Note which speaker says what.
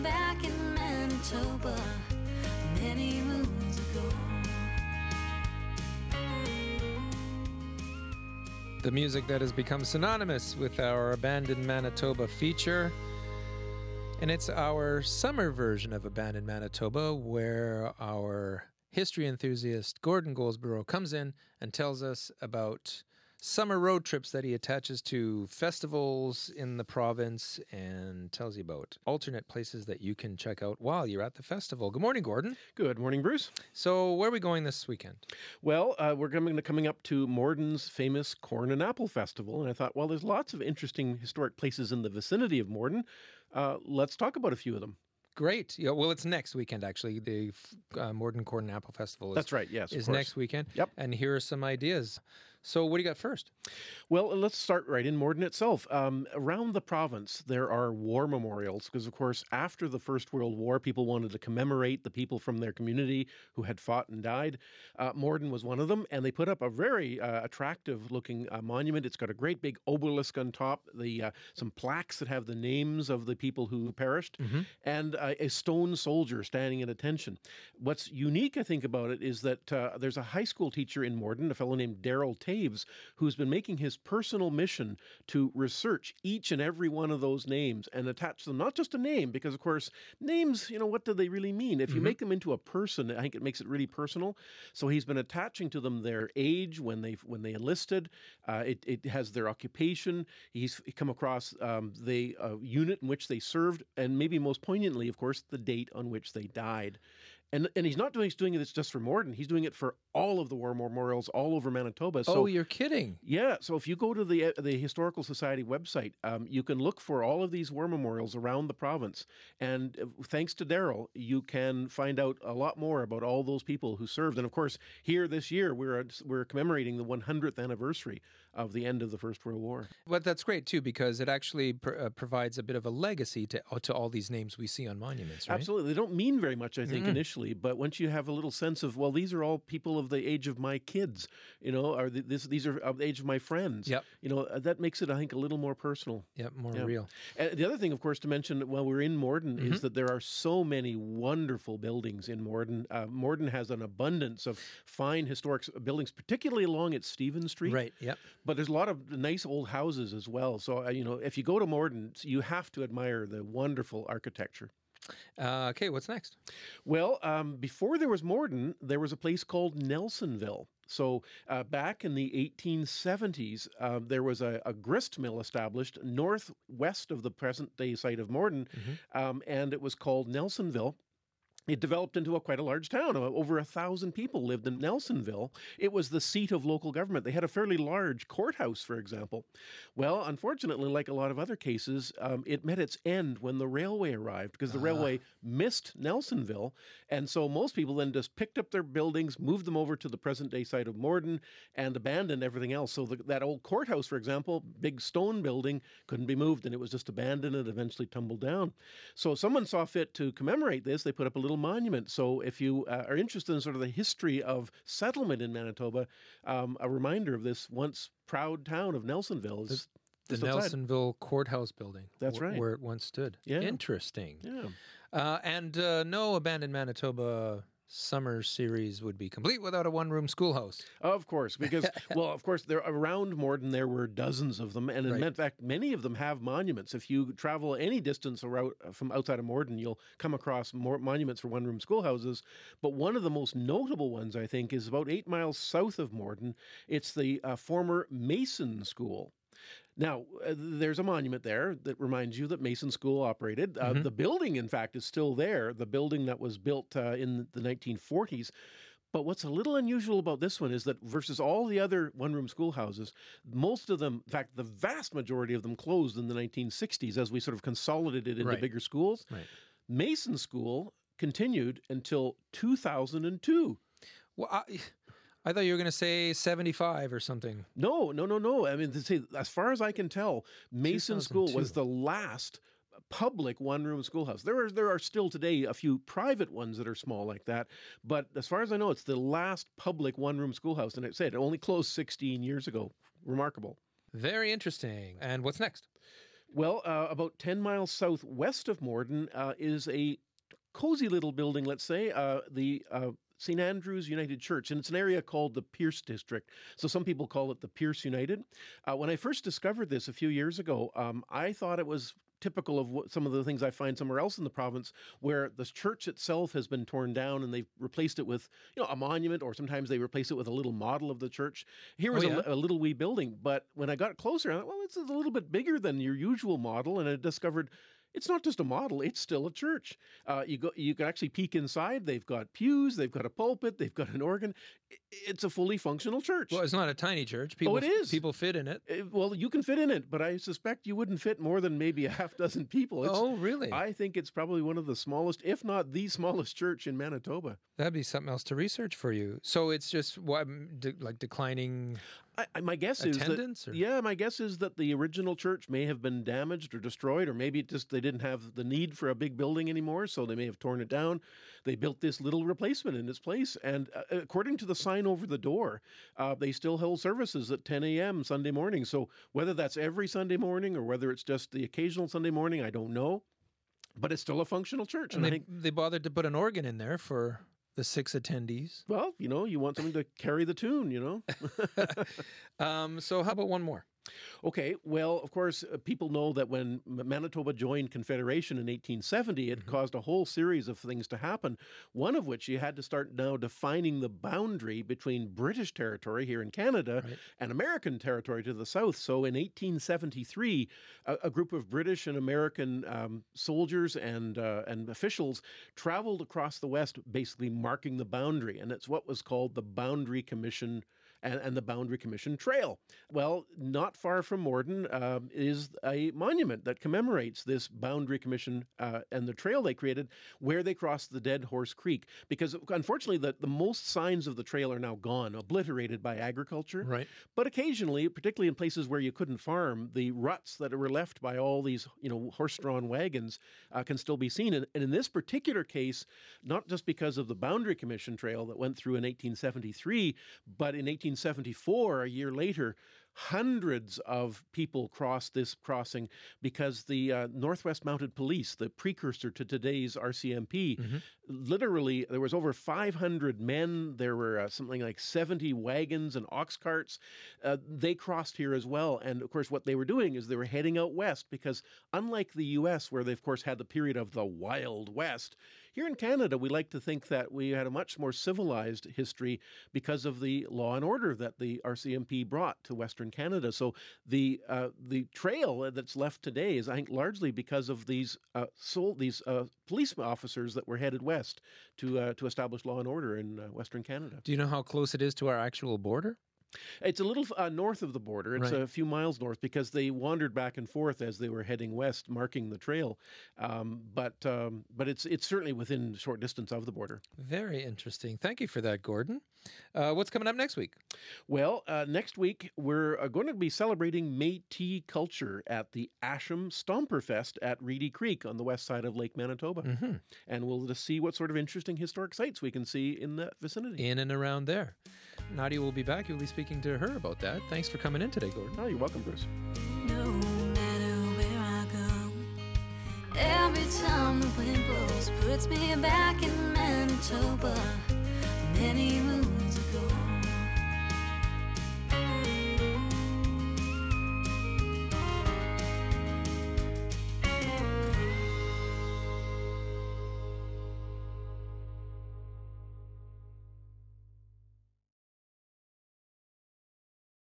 Speaker 1: back in Manitoba many moons ago.
Speaker 2: The music that has become synonymous with our Abandoned Manitoba feature. And it's our summer version of Abandoned Manitoba, where our history enthusiast Gordon Goldsborough comes in and tells us about summer road trips that he attaches to festivals in the province and tells you about alternate places that you can check out while you're at the festival. Good morning, Gordon.
Speaker 3: Good morning, Bruce.
Speaker 2: So where are we going this weekend?
Speaker 3: Well, we're coming up to Morden's famous Corn and Apple Festival. And I thought, well, there's lots of interesting historic places in the vicinity of Morden. Let's talk about a few of them.
Speaker 2: Great. Yeah, well, it's next weekend, actually. The Morden Corn and Apple Festival
Speaker 3: That's right, yes.
Speaker 2: Is next weekend.
Speaker 3: Yep.
Speaker 2: And here are some ideas. So what do you got first?
Speaker 3: Well, let's start right in Morden itself. Around the province, there are war memorials because, of course, after the First World War, people wanted to commemorate the people from their community who had fought and died. Morden was one of them, and they put up a very attractive-looking monument. It's got a great big obelisk on top, some plaques that have the names of the people who perished, and a stone soldier standing at attention. What's unique, I think, about it is that there's a high school teacher in Morden, a fellow named Daryl Taves, who's been making his personal mission to research each and every one of those names and attach them, not just a name, because, of course, names, what do they really mean? If you make them into a person, I think it makes it really personal. So he's been attaching to them their age when they enlisted. It has their occupation. He's come across the unit in which they served, and maybe most poignantly, of course, the date on which they died. And he's not doing this just for Morden. He's doing it for all of the war memorials all over Manitoba. So,
Speaker 2: oh, you're kidding.
Speaker 3: Yeah. So if you go to the Historical Society website, you can look for all of these war memorials around the province. And thanks to Daryl, you can find out a lot more about all those people who served. And of course, here this year, we're commemorating the 100th anniversary of the end of the First World War.
Speaker 2: But that's great, too, because it actually provides a bit of a legacy to all these names we see on monuments, right?
Speaker 3: Absolutely. They don't mean very much, I think, initially. But once you have a little sense of, well, these are all people of the age of my kids, or these are of the age of my friends.
Speaker 2: Yep.
Speaker 3: That makes it, I think, a little more personal.
Speaker 2: Yep, more real.
Speaker 3: And the other thing, of course, to mention while we're in Morden is that there are so many wonderful buildings in Morden. Morden has an abundance of fine historic buildings, particularly along its Stephen Street.
Speaker 2: Right, yep.
Speaker 3: But there's a lot of nice old houses as well. So, if you go to Morden, you have to admire the wonderful architecture.
Speaker 2: Okay, what's next?
Speaker 3: Well, before there was Morden, there was a place called Nelsonville. So back in the 1870s, there was a grist mill established northwest of the present-day site of Morden, and it was called Nelsonville. It developed into quite a large town. Over 1,000 people lived in Nelsonville. It was the seat of local government. They had a fairly large courthouse, for example. Well, unfortunately, like a lot of other cases, it met its end when the railway arrived because the railway missed Nelsonville. And so most people then just picked up their buildings, moved them over to the present-day site of Morden, and abandoned everything else. So that old courthouse, for example, big stone building, couldn't be moved, and it was just abandoned and eventually tumbled down. So someone saw fit to commemorate this. They put up a little monument. So if you are interested in sort of the history of settlement in Manitoba, a reminder of this once proud town of Nelsonville is
Speaker 2: the Nelsonville Courthouse building.
Speaker 3: That's right.
Speaker 2: Where it once stood.
Speaker 3: Yeah.
Speaker 2: Interesting.
Speaker 3: Yeah.
Speaker 2: And no Abandoned Manitoba summer series would be complete without a one-room schoolhouse.
Speaker 3: Of course, because, there around Morden, there were dozens of them. And in fact, many of them have monuments. If you travel any distance from outside of Morden, you'll come across more monuments for one-room schoolhouses. But one of the most notable ones, I think, is about 8 miles south of Morden. It's the former Mason School. Now, there's a monument there that reminds you that Mason School operated. The building, in fact, is still there, the building that was built in the 1940s. But what's a little unusual about this one is that versus all the other one-room schoolhouses, most of them, in fact, the vast majority of them closed in the 1960s as we sort of consolidated into bigger schools. Right. Mason School continued until 2002.
Speaker 2: Well, I thought you were going to say 75 or something.
Speaker 3: No. I mean, as far as I can tell, Mason School was the last public one-room schoolhouse. There are still today a few private ones that are small like that, but as far as I know, it's the last public one-room schoolhouse. And it only closed 16 years ago. Remarkable.
Speaker 2: Very interesting. And what's next?
Speaker 3: Well, about 10 miles southwest of Morden is a cozy little building, let's say, the St. Andrew's United Church, and it's an area called the Pierce District. So some people call it the Pierce United. When I first discovered this a few years ago, I thought it was typical of some of the things I find somewhere else in the province, where the church itself has been torn down and they've replaced it with, a monument, or sometimes they replace it with a little model of the church. Here was a little wee building, but when I got closer, I thought, well, it's a little bit bigger than your usual model, and I discovered it's not just a model, it's still a church. You can actually peek inside. They've got pews, they've got a pulpit, they've got an organ. It's a fully functional church.
Speaker 2: Well, it's not a tiny church. People,
Speaker 3: it is.
Speaker 2: People fit in it.
Speaker 3: Well, you can fit in it, but I suspect you wouldn't fit more than maybe a half dozen people.
Speaker 2: Oh, really?
Speaker 3: I think it's probably one of the smallest, if not the smallest church in Manitoba.
Speaker 2: That'd be something else to research for you. So it's just like declining
Speaker 3: my guess
Speaker 2: attendance?
Speaker 3: My guess is that the original church may have been damaged or destroyed, or maybe they didn't have the need for a big building anymore, so they may have torn it down. They built this little replacement in its place, and according to the sign over the door, they still hold services at 10 a.m. Sunday morning. So whether that's every Sunday morning or whether it's just the occasional Sunday morning, I don't know. But it's still a functional church.
Speaker 2: And they bothered to put an organ in there for the 6 attendees.
Speaker 3: Well, you want something to carry the tune,
Speaker 2: So how about one more?
Speaker 3: Okay, well, of course, people know that when Manitoba joined Confederation in 1870, it caused a whole series of things to happen, one of which you had to start now defining the boundary between British territory here in Canada and American territory to the south. So in 1873, a group of British and American soldiers and officials traveled across the West, basically marking the boundary, and it's what was called the Boundary Commission and the Boundary Commission Trail. Well, not far from Morden is a monument that commemorates this Boundary Commission and the trail they created where they crossed the Dead Horse Creek. Because unfortunately, the most signs of the trail are now gone, obliterated by agriculture.
Speaker 2: Right.
Speaker 3: But occasionally, particularly in places where you couldn't farm, the ruts that were left by all these, horse-drawn wagons can still be seen. And in this particular case, not just because of the Boundary Commission Trail that went through in 1873, but in 1874, a year later, hundreds of people crossed this crossing because the Northwest Mounted Police, the precursor to today's RCMP, literally there was over 500 men. There were something like 70 wagons and ox carts. They crossed here as well. And of course, what they were doing is they were heading out west because unlike the U.S., where they, of course, had the period of the Wild West, here in Canada, we like to think that we had a much more civilized history because of the law and order that the RCMP brought to Western Canada. So the trail that's left today is, I think, largely because of these police officers that were headed west to establish law and order in Western Canada.
Speaker 2: Do you know how close it is to our actual border?
Speaker 3: It's a little north of the border. It's a few miles north because they wandered back and forth as they were heading west, marking the trail. But it's certainly within short distance of the border.
Speaker 2: Very interesting. Thank you for that, Gordon. What's coming up next week?
Speaker 3: Well, next week we're going to be celebrating Métis culture at the Asham Stomperfest at Reedy Creek on the west side of Lake Manitoba. And we'll just see what sort of interesting historic sites we can see in that vicinity.
Speaker 2: In and around there. Nadia will be back. You'll be speaking to her about that. Thanks for coming in today, Gordon.
Speaker 3: Oh, you're welcome, Bruce.
Speaker 1: No matter where I go, every time the wind blows puts me back in Manitoba.